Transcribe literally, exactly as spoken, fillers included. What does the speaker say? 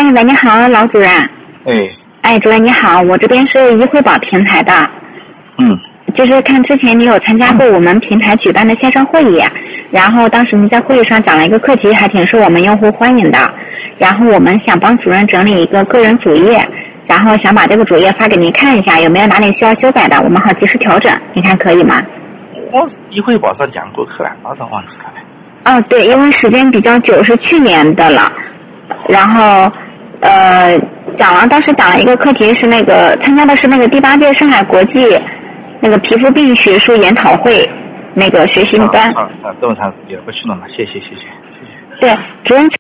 哎，喂，你好，老主任。 哎。 哎，主任你好，我这边是一惠宝平台的。 嗯。 就是看之前你有参加过我们平台举办的线上会议，然后当时你在会议上讲了一个课题，还挺受我们用户欢迎的。然后我们想帮主任整理一个个人主页，然后想把这个主页发给您看一下，有没有哪里需要修改的，我们好及时调整，你看可以吗？ 我一惠宝上讲过课了，马上忘记了。 哦，对，因为时间比较久，是去年的了。然后，呃，讲了，当时讲了一个课题，是那个参加的是那个第八届上海国际那个皮肤病学术研讨会那个学习班。 啊啊，这么长时间，不去了嘛？谢谢谢谢谢谢。 对，主任。